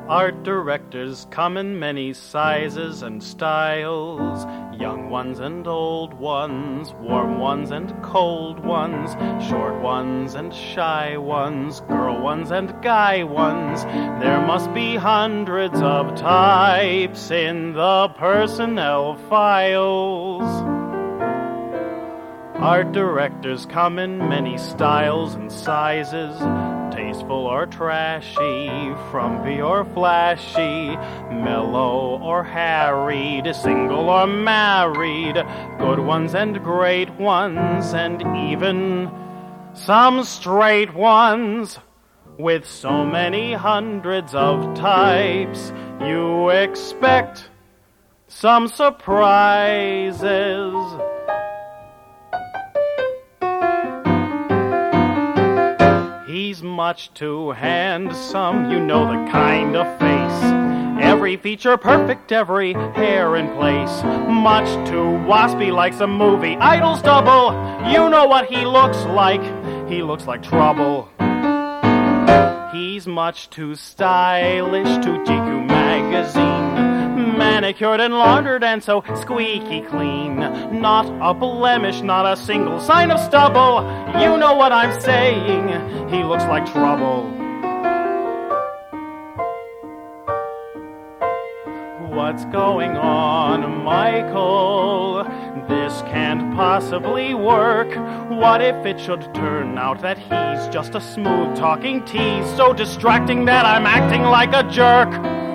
Art directors come in many sizes and styles, young ones and old ones, warm ones and cold ones, short ones and shy ones, girl ones and guy ones. There must be hundreds of types in the personnel files. Art directors come in many styles and sizes, tasteful or trashy, frumpy or flashy, mellow or harried, single or married, good ones and great ones, and even some straight ones. With so many hundreds of types, you expect some surprises. He's much too handsome, you know the kind of face. Every feature perfect, every hair in place. Much too waspy, like some movie idol's double. You know what he looks like trouble. He's much too stylish to GQ magazine. Manicured and laundered and so squeaky clean. Not a blemish, not a single sign of stubble. You know what I'm saying, he looks like trouble. What's going on, Michael? This can't possibly work. What if it should turn out that he's just a smooth-talking tease, so distracting that I'm acting like a jerk?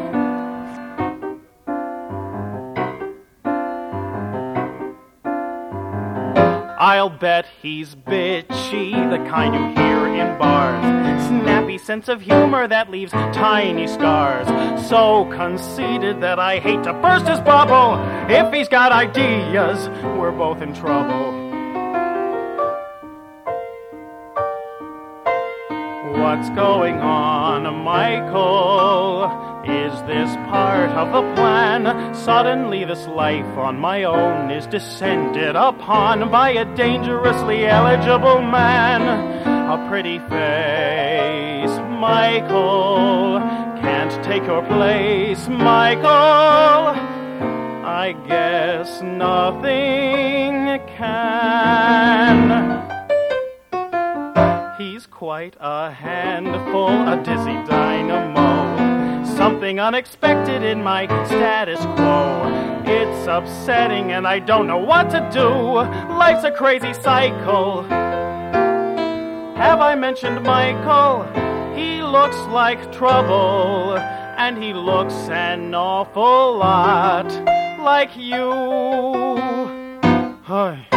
I'll bet he's bitchy, the kind you hear in bars. Snappy sense of humor that leaves tiny scars. So conceited that I hate to burst his bubble. If he's got ideas, we're both in trouble. What's going on, Michael? Is this part of the plan? Suddenly this life on my own is descended upon by a dangerously eligible man. A pretty face, Michael, can't take your place, Michael. I guess nothing can. He's quite a handful, a dizzy dynamo. Something unexpected in my status quo. It's upsetting and I don't know what to do. Life's a crazy cycle. Have I mentioned Michael? He looks like trouble, and he looks an awful lot like you. Hi.